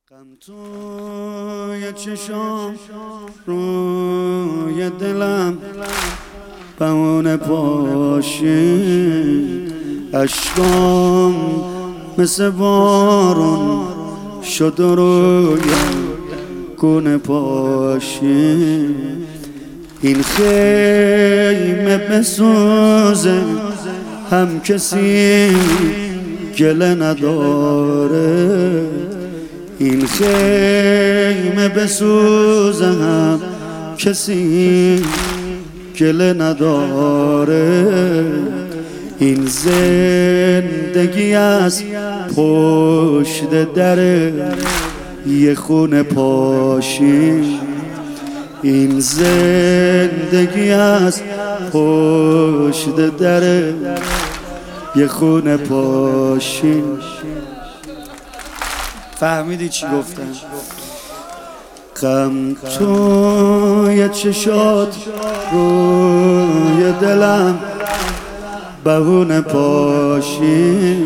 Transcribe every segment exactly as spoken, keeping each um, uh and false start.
غم توی چشام روی دلم بمونه پاشید، اشکام مثل بارون شد و روی گونه پاشید. این خیمه بسوزه هم کسی گله نداره، این خیمه بسوزه هم کسی گله نداره. این زندگی از پشت در یه خونه پاشی، این زندگی از پشت در یه خونه پاشی. فهمیدی چی گفتم؟ غم توی چشات روی دلم بهونه پاشی،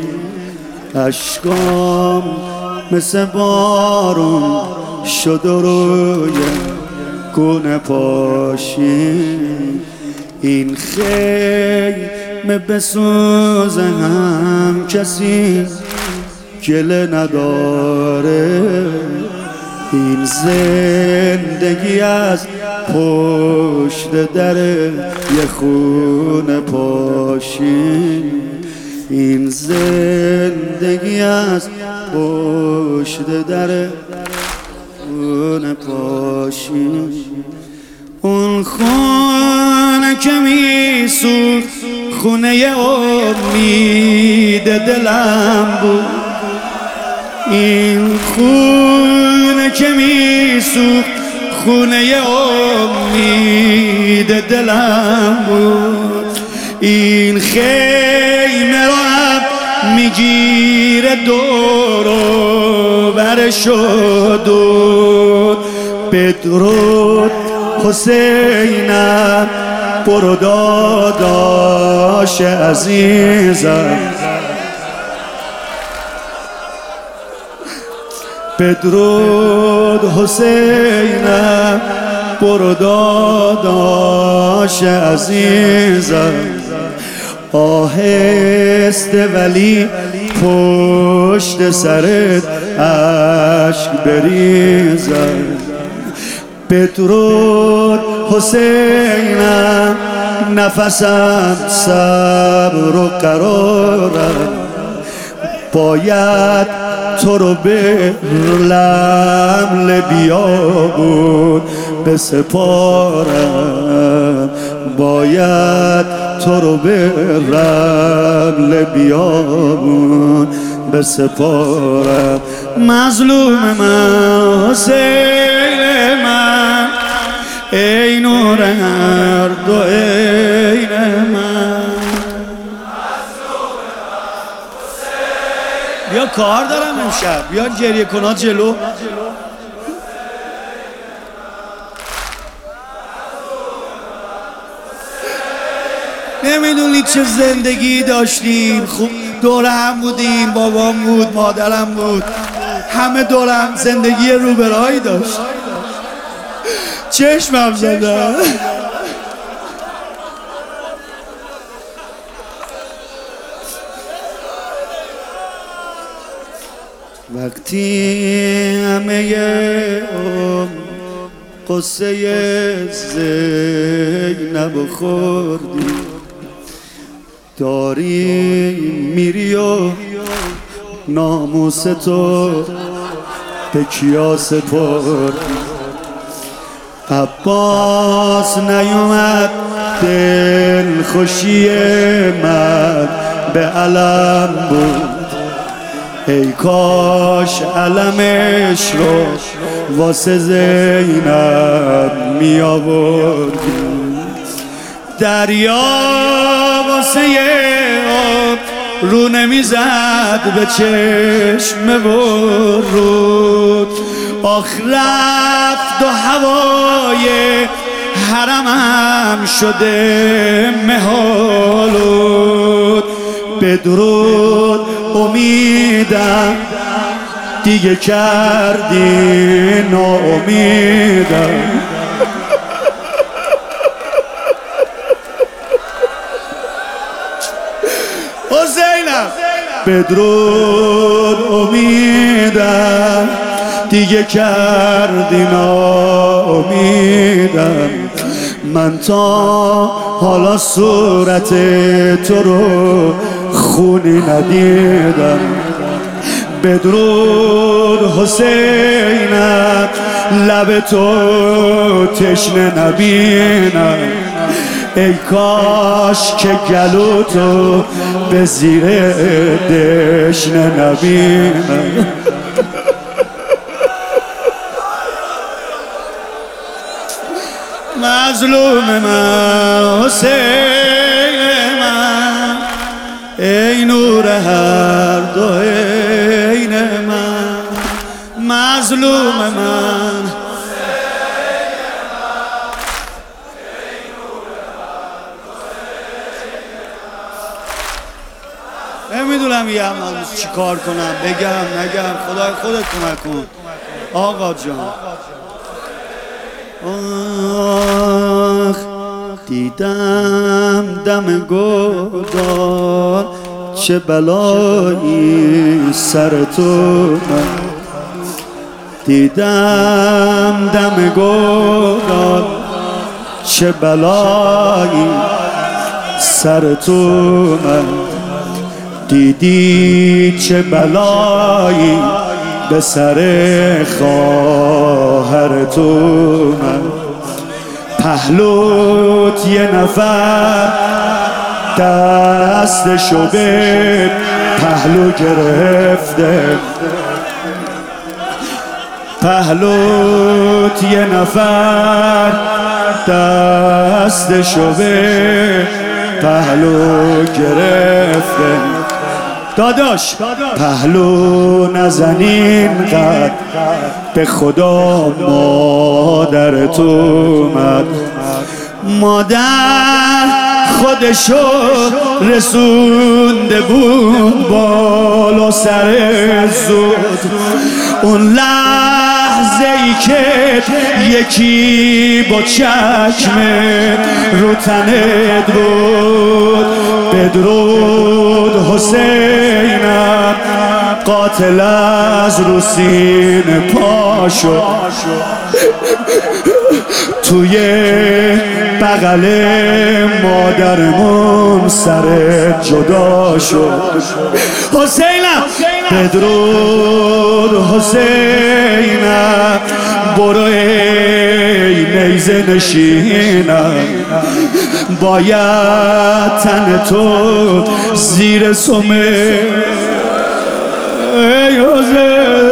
اشکام مثل بارون شد و روی گونه پاشی. این خیمه بسوزه هم کسی گله نداره، این زندگی از پشت در یه خونه پاشی، این زندگی از پشت در خونه پاشی. اون خونه که میسوخت خونه امید دلم بود، این خونه که میسوخت خونه امید دلم بود. این خیمه رو هم میگیره دور و بر شد. بدرود حسینم برو داداش عزیزم، بدرود حسینم برو داداش عزیزم. آهسته ولی پشت سرت اشک بریزم، بدرود حسینم نفسم صبر و قرارم، باید تو رو به لمل بیابون بسپارم، باید تو رو به رمل بیابون بسپارم. مظلوم من حسین من، ای نور هر دو عین من. بیا کار دارم امشب، بیا گریه کنات جلو. نمیدونید چه زندگی داشتیم، خوب دور هم بودیم، بابام بود، مادرم بود، همه دورم زندگی روبرایی داشت. چشمم زدم وقتی همه عمر قصه زینب خوردی، داری میری و ناموس تو به کیا سپردی. عباس نیومد دل خوشی من به علم بود، ای کاش علمش رو واسه زینب می آوردی. دریا واسه آب رو نمیزد به چشم ورود، آخ رفت و هوای حرمم شده محالود. بدرود امیدم دیگه کردی ناامیدم. حسینم بدرود امیدم، دیگه کردی ناامیدم. من تا حالا صورت تو رو خونی ندیدم. بدرود حسینم، لب تو تشنه نبینم. ای کاش که گلو تو به زیر دشنه نبینم. مظلوم من حسین من، ای نور هر دو عین من. مظلوم من نمیدونم یه امروز چی کار کنم، بگم نگم، خدای خودت کمک کن آقا جان. آخ دیدم دم گودال، چه بلایی سر تو من. دیدم دم گودال، چه بلایی سر تو من. دیدی چه بلایی به سر خواهر تو من. پهلوت یه نفر دستشو به پهلو گرفته. پهلوت یه نفر دستشو به پهلو گرفته. داداش پهلو نزنین قد، به خدا مادر تو اومد. مادر خودشو رسونده بود بالا سر زود. اون لحظه ای که یکی با چشمه رو تنت بود. بدرود حسینم، قاتل از رو سینه پاشو، توی بغل مادرمون سر جدا شد. حسینم بدرود حسینم، برو ای نیزه نشینم. باید تن تو زیر سمه ای حسین